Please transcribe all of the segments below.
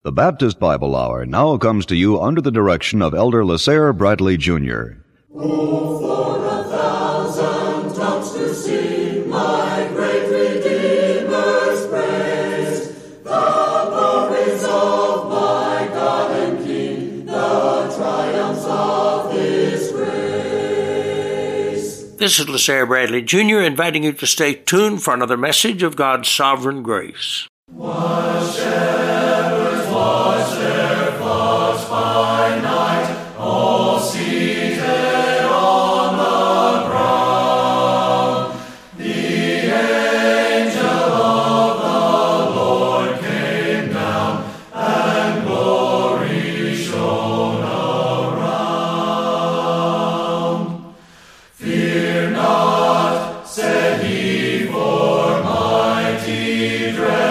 The Baptist Bible Hour now comes to you under the direction of Elder LaSalle Bradley Jr. Oh, for 1,000 tongues to sing my great Redeemer's praise, the glories of my God and King, the triumphs of His grace. This is LaSalle Bradley Jr. inviting you to stay tuned for another message of God's sovereign grace. While shepherds watch their flocks by night, all seated on the ground, the angel of the Lord came down, and glory shone around. Fear not, said he, for mighty dread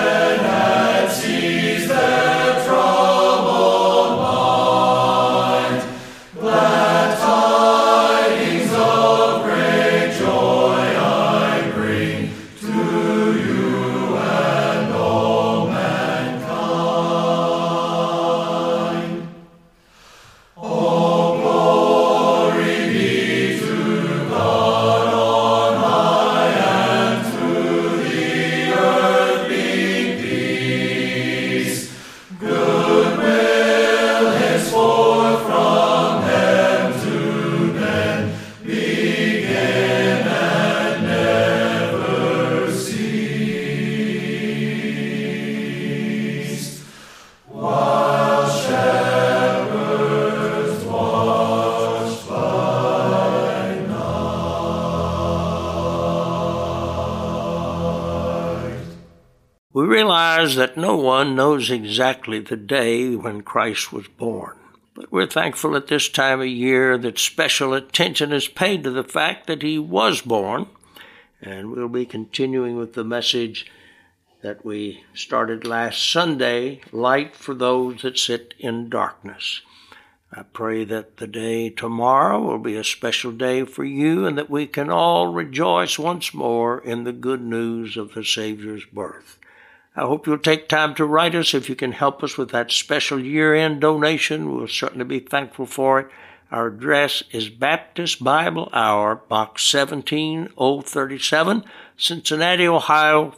We realize that no one knows exactly the day when Christ was born. But we're thankful at this time of year that special attention is paid to the fact that He was born. And we'll be continuing with the message that we started last Sunday, Light for Those That Sit in Darkness. I pray that the day tomorrow will be a special day for you and that we can all rejoice once more in the good news of the Savior's birth. I hope you'll take time to write us. If you can help us with that special year-end donation, we'll certainly be thankful for it. Our address is Baptist Bible Hour, Box 17037, Cincinnati, Ohio,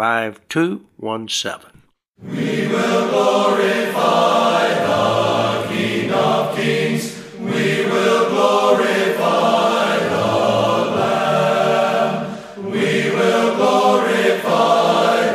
45217. We will glorify the King of Kings. We will glorify the Lamb. We will glorify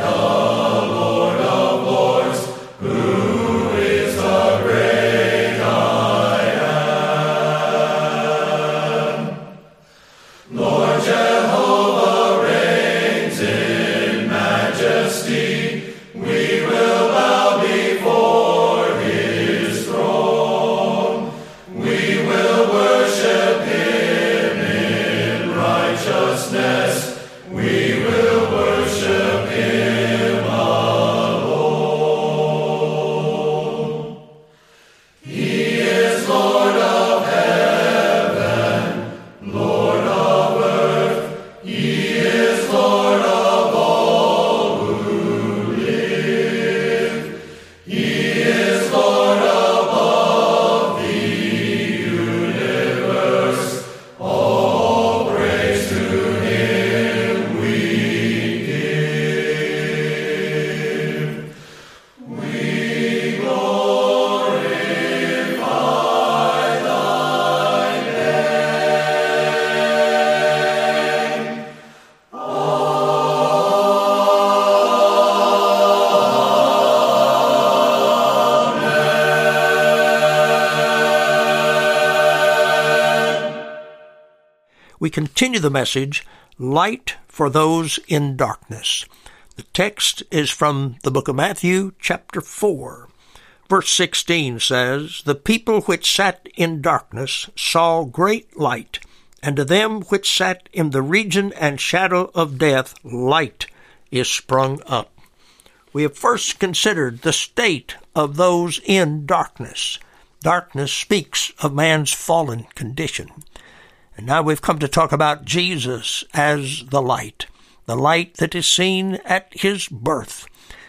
We continue the message, Light for Those in Darkness. The text is from the book of Matthew, chapter 4. Verse 16 says, The people which sat in darkness saw great light, and to them which sat in the region and shadow of death, light is sprung up. We have first considered the state of those in darkness. Darkness speaks of man's fallen condition. And now we've come to talk about Jesus as the light that is seen at His birth.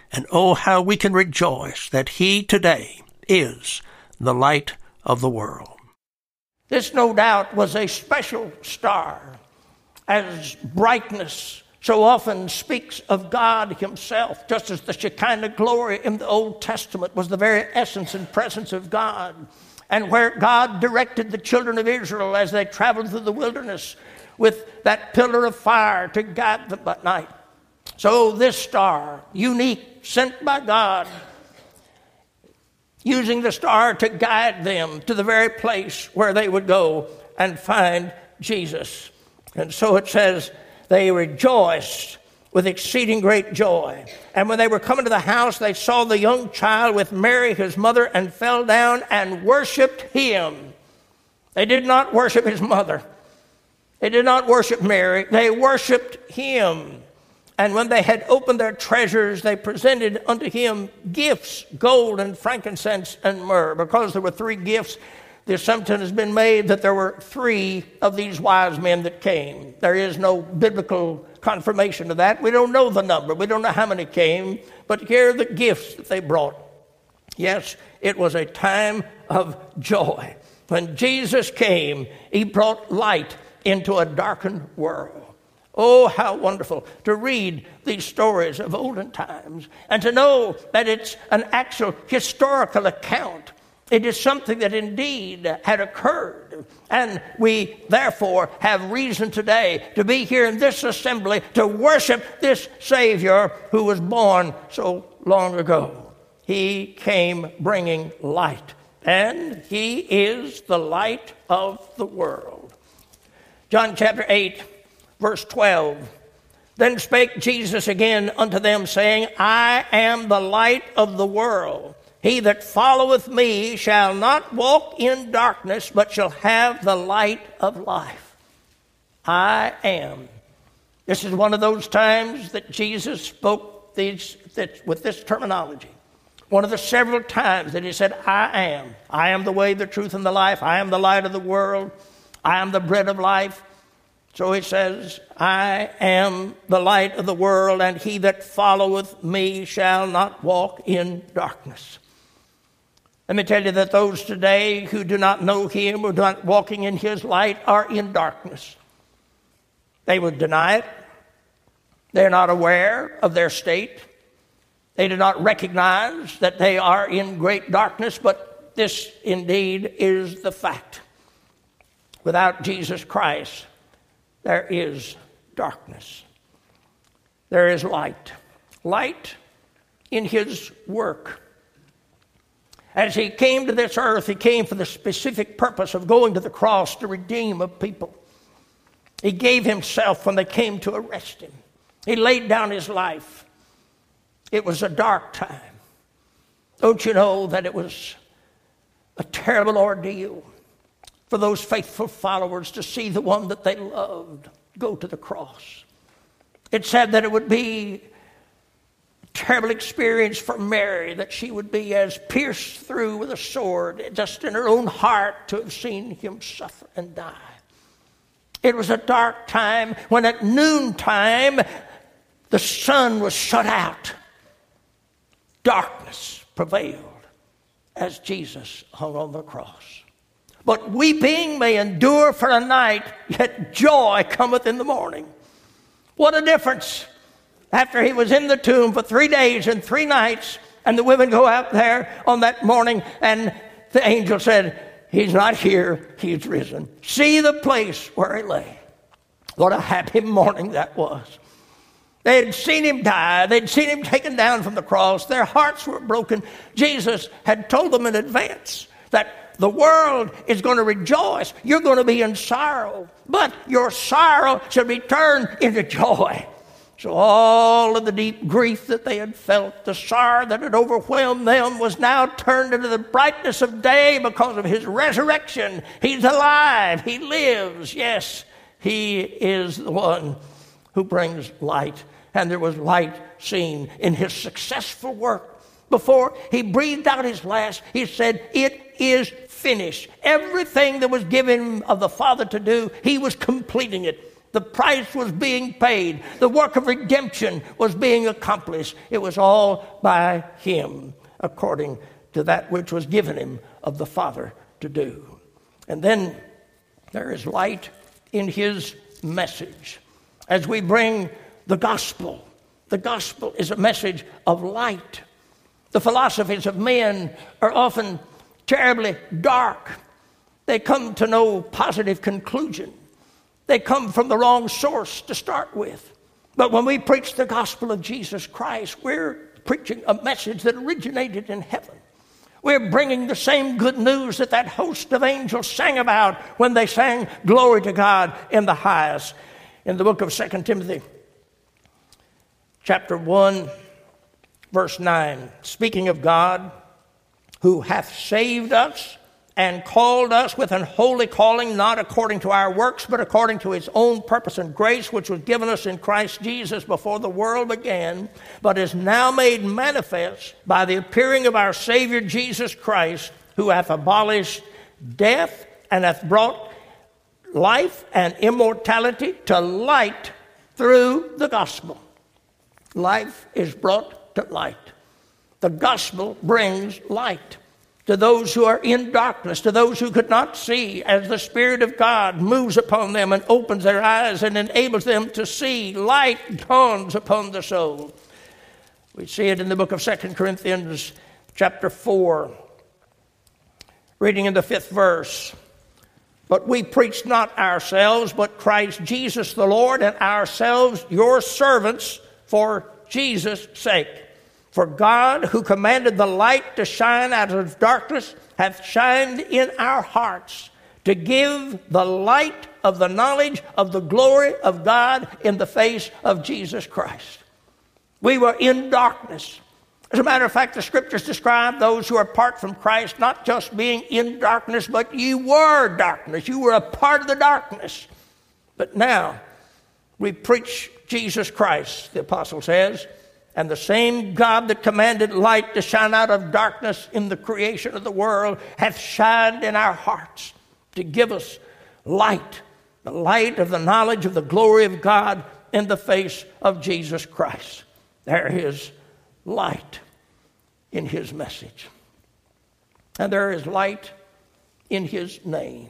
And oh, how we can rejoice that he today is the light of the world. This, no doubt, was a special star, as brightness so often speaks of God himself, just as the Shekinah glory in the Old Testament was the very essence and presence of God, and where God directed the children of Israel as they traveled through the wilderness with that pillar of fire to guide them by night. So this star, unique, sent by God, using the star to guide them to the very place where they would go and find Jesus. And so it says, they rejoiced with exceeding great joy. And when they were coming to the house, they saw the young child with Mary, his mother, and fell down and worshiped him. They did not worship his mother. They did not worship Mary. They worshiped him. And when they had opened their treasures, they presented unto him gifts, gold and frankincense and myrrh. Because there were 3 gifts, the assumption has been made that there were 3 of these wise men that came. There is no biblical confirmation of that. We don't know the number. We don't know how many came. But here are the gifts that they brought. Yes, it was a time of joy. When Jesus came, he brought light into a darkened world. Oh, how wonderful to read these stories of olden times and to know that it's an actual historical account. It is something that indeed had occurred. And we therefore have reason today to be here in this assembly to worship this Savior who was born so long ago. He came bringing light, and he is the light of the world. John chapter 8. Verse 12, then spake Jesus again unto them, saying, I am the light of the world. He that followeth me shall not walk in darkness, but shall have the light of life. I am. This is one of those times that Jesus spoke with this terminology. One of the several times that he said, I am. I am the way, the truth, and the life. I am the light of the world. I am the bread of life. So he says, I am the light of the world, and he that followeth me shall not walk in darkness. Let me tell you that those today who do not know him or not walking in his light are in darkness. They would deny it. They're not aware of their state. They do not recognize that they are in great darkness, but this indeed is the fact. Without Jesus Christ, there is darkness. There is light. Light in his work. As he came to this earth, he came for the specific purpose of going to the cross to redeem a people. He gave himself when they came to arrest him. He laid down his life. It was a dark time. Don't you know that it was a terrible ordeal for those faithful followers to see the one that they loved go to the cross? It said that it would be a terrible experience for Mary, that she would be as pierced through with a sword, just in her own heart, to have seen him suffer and die. It was a dark time when at noontime the sun was shut out. Darkness prevailed as Jesus hung on the cross. But weeping may endure for a night, yet joy cometh in the morning. What a difference. After he was in the tomb for 3 days and 3 nights, and the women go out there on that morning, and the angel said, he's not here, he's risen. See the place where he lay. What a happy morning that was. They had seen him die. They'd seen him taken down from the cross. Their hearts were broken. Jesus had told them in advance that the world is going to rejoice. You're going to be in sorrow, but your sorrow shall be turned into joy. So all of the deep grief that they had felt, the sorrow that had overwhelmed them, was now turned into the brightness of day because of his resurrection. He's alive. He lives. Yes, he is the one who brings light. And there was light seen in his successful work. Before he breathed out his last, he said, it is finished. Everything that was given of the Father to do, he was completing it. The price was being paid. The work of redemption was being accomplished. It was all by him, according to that which was given him of the Father to do. And then there is light in his message. As we bring the gospel is a message of light. The philosophies of men are often terribly dark. They come to no positive conclusion. They come from the wrong source to start with. But when we preach the gospel of Jesus Christ, we're preaching a message that originated in heaven. We're bringing the same good news that host of angels sang about when they sang glory to God in the highest. In the book of 2 Timothy, chapter 1, verse 9, speaking of God, who hath saved us and called us with an holy calling, not according to our works, but according to his own purpose and grace, which was given us in Christ Jesus before the world began, but is now made manifest by the appearing of our Savior Jesus Christ, who hath abolished death and hath brought life and immortality to light through the gospel. Life is brought to light. The gospel brings light to those who are in darkness, to those who could not see, as the Spirit of God moves upon them and opens their eyes and enables them to see. Light dawns upon the soul. We see it in the book of 2 Corinthians chapter 4, reading in the 5th verse. But we preach not ourselves, but Christ Jesus the Lord, and ourselves your servants for Jesus' sake. For God, who commanded the light to shine out of darkness, hath shined in our hearts to give the light of the knowledge of the glory of God in the face of Jesus Christ. We were in darkness. As a matter of fact, the scriptures describe those who are apart from Christ not just being in darkness, but you were darkness. You were a part of the darkness. But now we preach Jesus Christ, the apostle says, and the same God that commanded light to shine out of darkness in the creation of the world hath shined in our hearts to give us light, the light of the knowledge of the glory of God in the face of Jesus Christ. There is light in his message. And there is light in his name.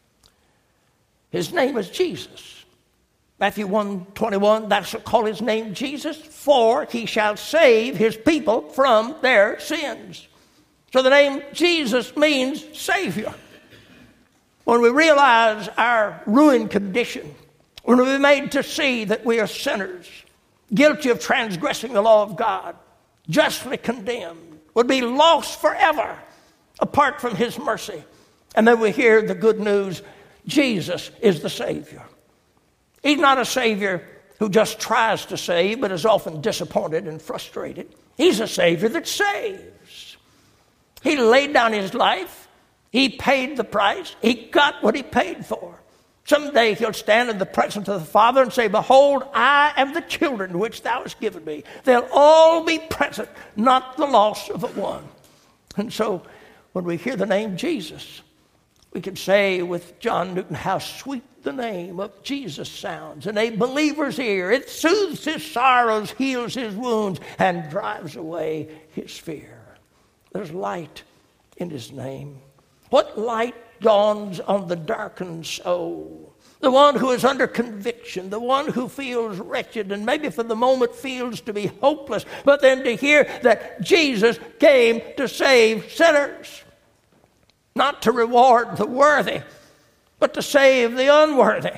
His name is Jesus. Matthew 1:21, thou shalt call his name Jesus, for he shall save his people from their sins. So the name Jesus means Savior. When we realize our ruined condition, when we're made to see that we are sinners, guilty of transgressing the law of God, justly condemned, would be lost forever apart from his mercy. And then we hear the good news, Jesus is the Savior. He's not a Savior who just tries to save, but is often disappointed and frustrated. He's a Savior that saves. He laid down his life. He paid the price. He got what he paid for. Someday he'll stand in the presence of the Father and say, behold, I am the children which thou hast given me. They'll all be present, not the loss of one. And so when we hear the name Jesus, we can say with John Newton, how sweet the name of Jesus sounds in a believer's ear. It soothes his sorrows, heals his wounds, and drives away his fear. There's light in his name. What light dawns on the darkened soul? The one who is under conviction, the one who feels wretched and maybe for the moment feels to be hopeless, but then to hear that Jesus came to save sinners, not to reward the worthy, but to save the unworthy.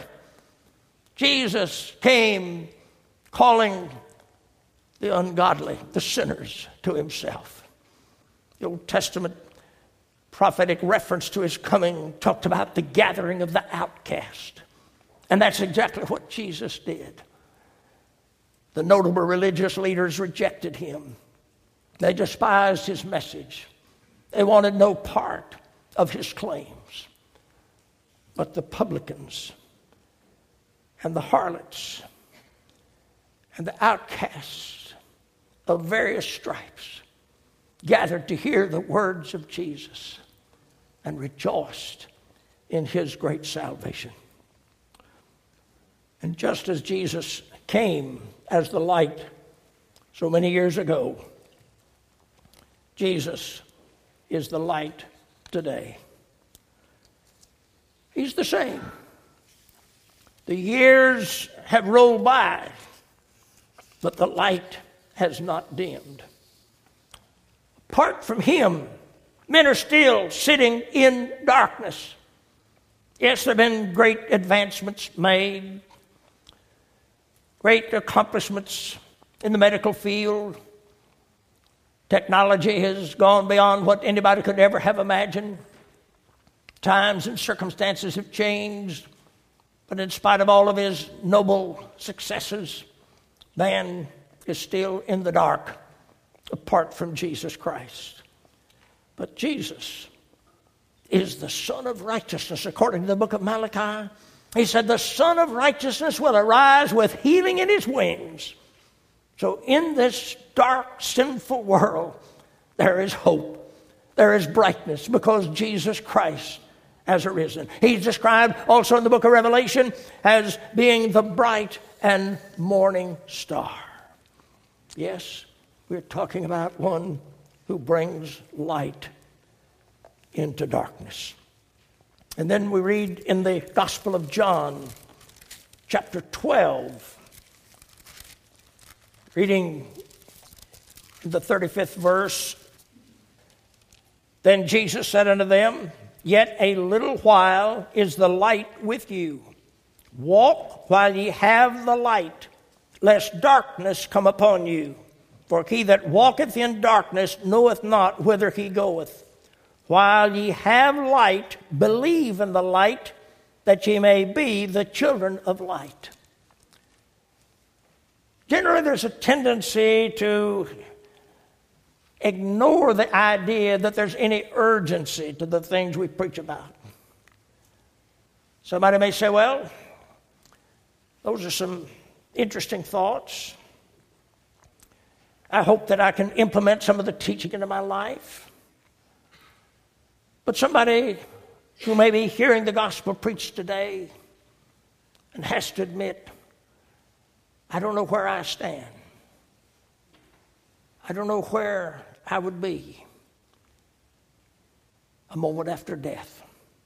Jesus came calling the ungodly, the sinners, to himself. The Old Testament prophetic reference to his coming talked about the gathering of the outcast. And that's exactly what Jesus did. The notable religious leaders rejected him. They despised his message. They wanted no part of his claims. But the publicans and the harlots and the outcasts of various stripes gathered to hear the words of Jesus and rejoiced in his great salvation. And just as Jesus came as the light so many years ago, Jesus is the light today. He's the same. The years have rolled by, but the light has not dimmed. Apart from him, men are still sitting in darkness. Yes, there have been great advancements made, great accomplishments in the medical field. Technology has gone beyond what anybody could ever have imagined. Times and circumstances have changed, but in spite of all of his noble successes, man is still in the dark apart from Jesus Christ. But Jesus is the Son of Righteousness, according to the book of Malachi. He said, the Son of Righteousness will arise with healing in his wings. So in this dark, sinful world, there is hope. There is brightness because Jesus Christ has arisen. He's described also in the book of Revelation as being the bright and morning star. Yes, we're talking about one who brings light into darkness. And then we read in the Gospel of John, chapter 12, reading the 35th verse, then Jesus said unto them, yet a little while is the light with you. Walk while ye have the light, lest darkness come upon you. For he that walketh in darkness knoweth not whither he goeth. While ye have light, believe in the light, that ye may be the children of light. Generally, there's a tendency to ignore the idea that there's any urgency to the things we preach about. Somebody may say, well, those are some interesting thoughts. I hope that I can implement some of the teaching into my life. But somebody who may be hearing the gospel preached today and has to admit, I don't know where I stand. I don't know where I would be a moment after death.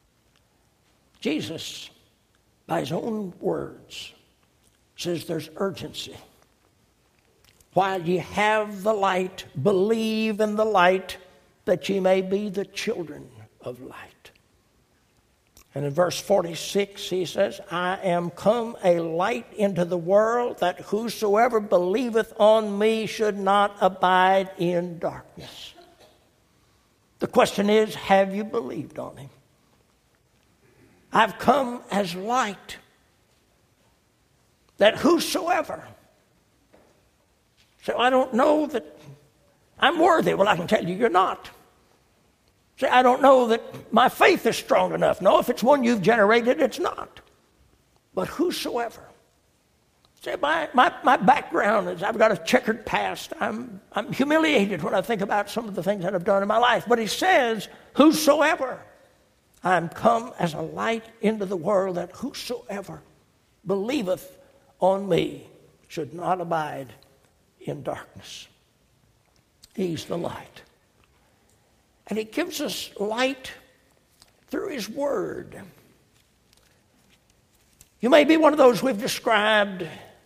Jesus, by his own words, says there's urgency. While ye have the light, believe in the light, that ye may be the children of light. And in verse 46, he says, I am come a light into the world, that whosoever believeth on me should not abide in darkness. The question is, have you believed on him? I've come as light, that whosoever. So I don't know that I'm worthy. Well, I can tell you you're not. Say, I don't know that my faith is strong enough. No, if it's one you've generated, it's not. But whosoever. Say, my background is I've got a checkered past. I'm humiliated when I think about some of the things that I've done in my life. But he says, whosoever. I'm come as a light into the world, that whosoever believeth on me should not abide in darkness. He's the light. And he gives us light through his word. You may be one of those we've described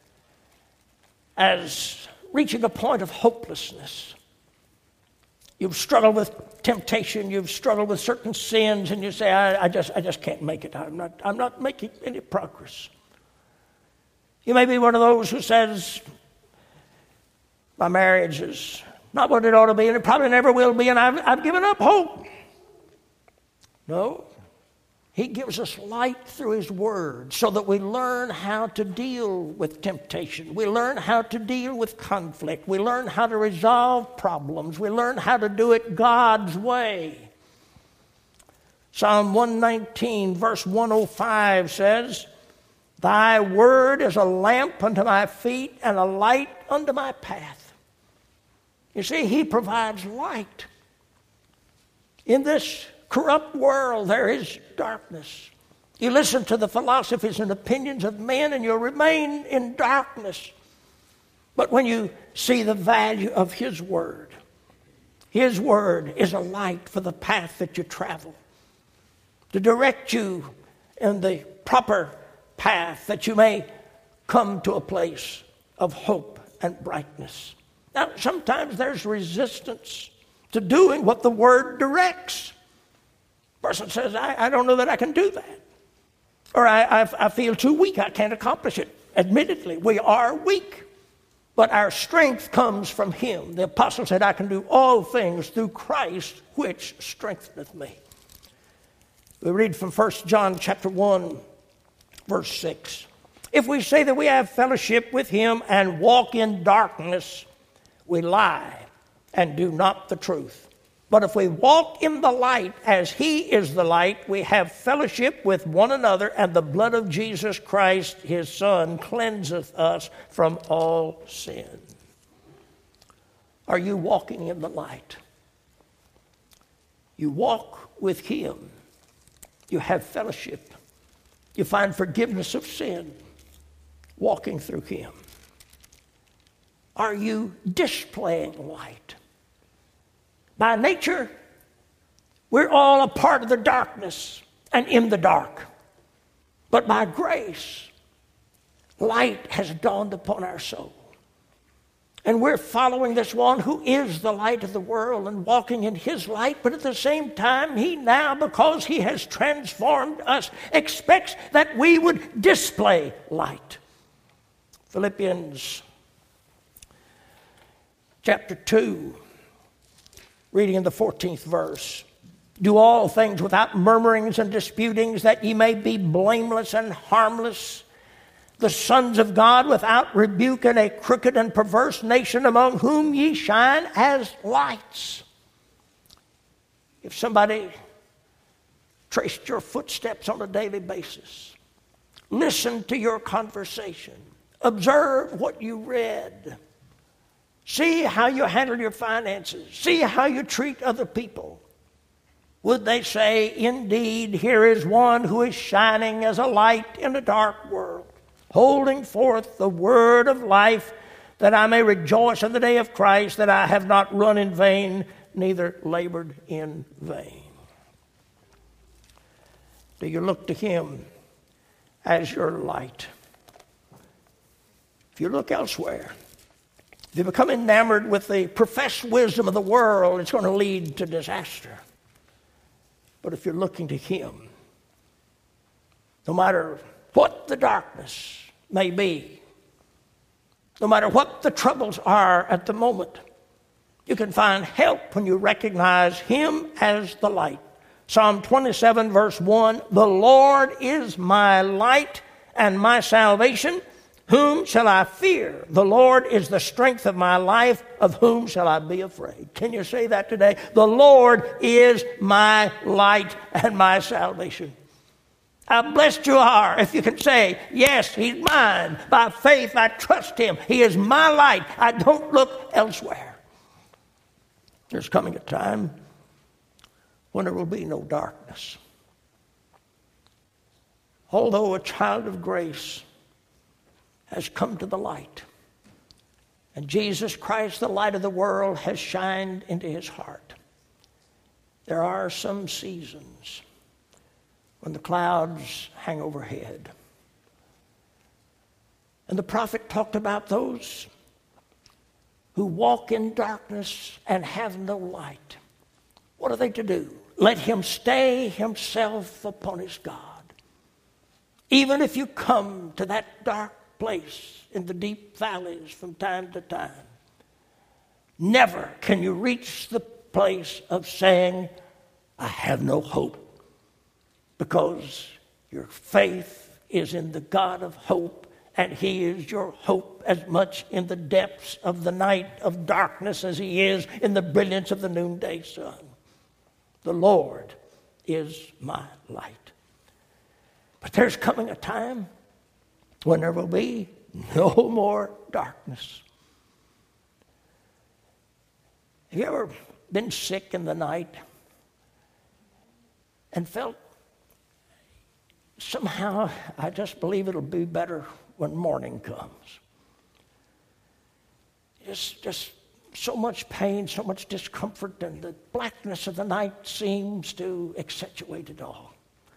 as reaching a point of hopelessness. You've struggled with temptation, you've struggled with certain sins, and you say, I just can't make it. I'm not making any progress. You may be one of those who says, my marriage is not what it ought to be, and it probably never will be, and I've given up hope. No. He gives us light through his word so that we learn how to deal with temptation. We learn how to deal with conflict. We learn how to resolve problems. We learn how to do it God's way. Psalm 119, verse 105 says, Thy word is a lamp unto my feet and a light unto my path. You see, he provides light. In this corrupt world, there is darkness. You listen to the philosophies and opinions of men and you'll remain in darkness. But when you see the value of His Word is a light for the path that you travel, to direct you in the proper path that you may come to a place of hope and brightness. Now, sometimes there's resistance to doing what the Word directs. A person says, I don't know that I can do that. Or I feel too weak, I can't accomplish it. Admittedly, we are weak, but our strength comes from Him. The apostle said, I can do all things through Christ, which strengtheneth me. We read from 1 John chapter 1, verse 6. If we say that we have fellowship with Him and walk in darkness, we lie and do not the truth. But if we walk in the light as He is the light, we have fellowship with one another, and the blood of Jesus Christ, His Son, cleanseth us from all sin. Are you walking in the light? You walk with Him. You have fellowship. You find forgiveness of sin walking through Him. Are you displaying light? By nature, we're all a part of the darkness and in the dark. But by grace, light has dawned upon our soul. And we're following this one who is the light of the world and walking in His light. But at the same time, He now, because He has transformed us, expects that we would display light. Philippians chapter 2. Reading in the 14th verse. Do all things without murmurings and disputings, that ye may be blameless and harmless, the sons of God without rebuke in a crooked and perverse nation, among whom ye shine as lights. If somebody traced your footsteps on a daily basis, listen to your conversation, observe what you read, see how you handle your finances. See how you treat other people. Would they say, indeed, here is one who is shining as a light in a dark world, holding forth the word of life, that I may rejoice in the day of Christ, that I have not run in vain, neither labored in vain. Do you look to Him as your light? If you look elsewhere, if you become enamored with the professed wisdom of the world, it's going to lead to disaster. But if you're looking to Him, no matter what the darkness may be, no matter what the troubles are at the moment, you can find help when you recognize Him as the light. Psalm 27, verse 1, the Lord is my light and my salvation. Whom shall I fear? The Lord is the strength of my life. Of whom shall I be afraid? Can you say that today? The Lord is my light and my salvation. How blessed you are if you can say, yes, He's mine. By faith, I trust Him. He is my light. I don't look elsewhere. There's coming a time when there will be no darkness. Although a child of grace has come to the light, and Jesus Christ, the light of the world, has shined into his heart, there are some seasons when the clouds hang overhead. And the prophet talked about those who walk in darkness and have no light. What are they to do? Let him stay himself upon his God. Even if you come to that dark place in the deep valleys from time to time, never can you reach the place of saying, I have no hope, because your faith is in the God of hope, and he is your hope as much in the depths of the night of darkness as he is in the brilliance of the noonday sun. The Lord is my light. But there's coming a time when there will be no more darkness. Have you ever been sick in the night and felt somehow I just believe it'll be better when morning comes. Just so much pain, so much discomfort, and the blackness of the night seems to accentuate it all.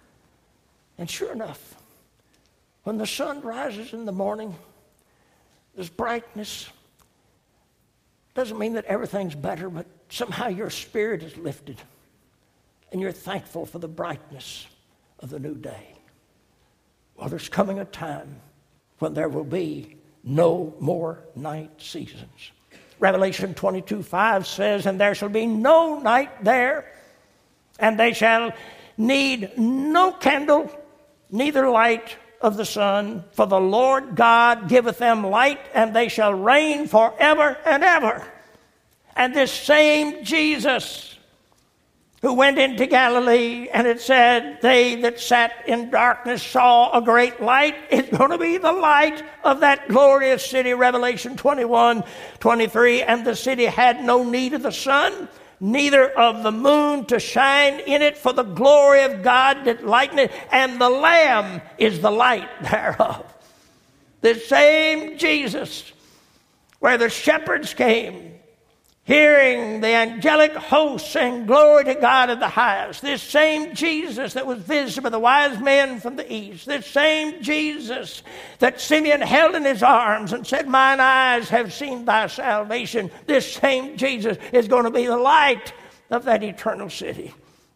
And sure enough, when the sun rises in the morning, there's brightness. Doesn't mean that everything's better, but somehow your spirit is lifted, and you're thankful for the brightness of the new day. Well, there's coming a time when there will be no more night seasons. Revelation 22:5 says, "And there shall be no night there, and they shall need no candle, neither light of the sun, for the Lord God giveth them light, and they shall reign forever and ever." And this same Jesus who went into Galilee, and it said, "They that sat in darkness saw a great light," is going to be the light of that glorious city, Revelation 21:23. "And the city had no need of the sun, neither of the moon to shine in it, for the glory of God did lighten it, and the Lamb is the light thereof." This same Jesus, where the shepherds came, hearing the angelic hosts saying, "Glory to God in the highest." This same Jesus that was visited by the wise men from the east. This same Jesus that Simeon held in his arms and said, "Mine eyes have seen thy salvation." This same Jesus is going to be the light of that eternal city.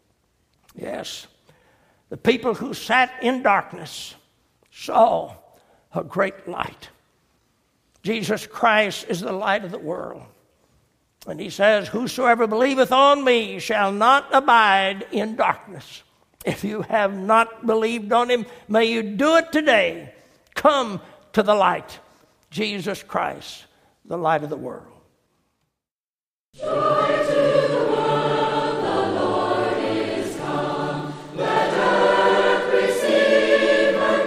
Yes, the people who sat in darkness saw a great light. Jesus Christ is the light of the world. And he says, "Whosoever believeth on me shall not abide in darkness." If you have not believed on him, may you do it today. Come to the light. Jesus Christ, the light of the world. Joy to the world, the Lord is come. Let earth receive her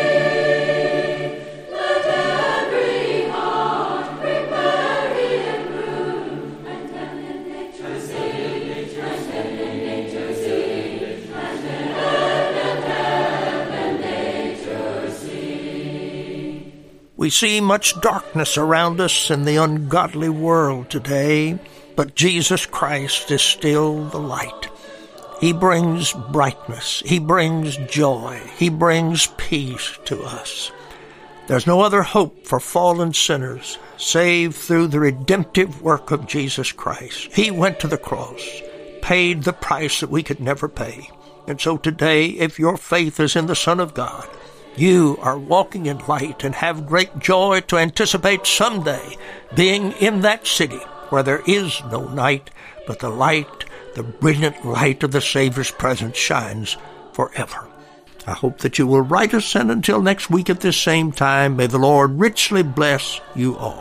King. Let every heart prepare him room, and heaven nature sing, and heaven nature sing, and heaven nature sing. We see much darkness around us in the ungodly world today, but Jesus Christ is still the light. He brings brightness. He brings joy. He brings peace to us. There's no other hope for fallen sinners save through the redemptive work of Jesus Christ. He went to the cross, paid the price that we could never pay. And so today, if your faith is in the Son of God, you are walking in light and have great joy to anticipate someday being in that city where there is no night, but the light, the brilliant light of the Savior's presence shines forever. I hope that you will write us, and until next week at this same time, may the Lord richly bless you all.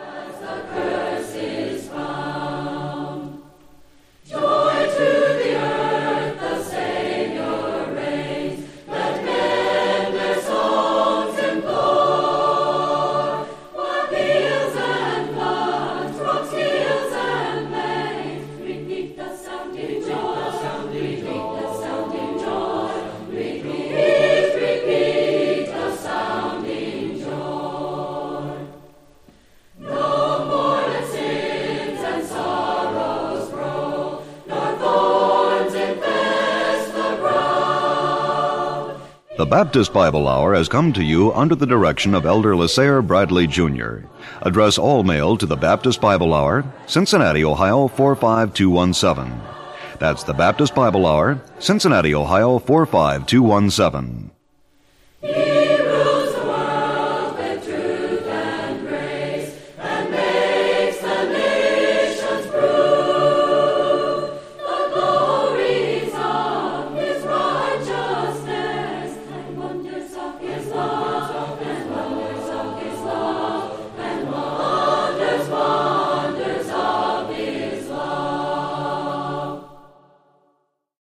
The Baptist Bible Hour has come to you under the direction of Elder LaSalle Bradley, Jr. Address all mail to the Baptist Bible Hour, Cincinnati, Ohio 45217. That's the Baptist Bible Hour, Cincinnati, Ohio 45217.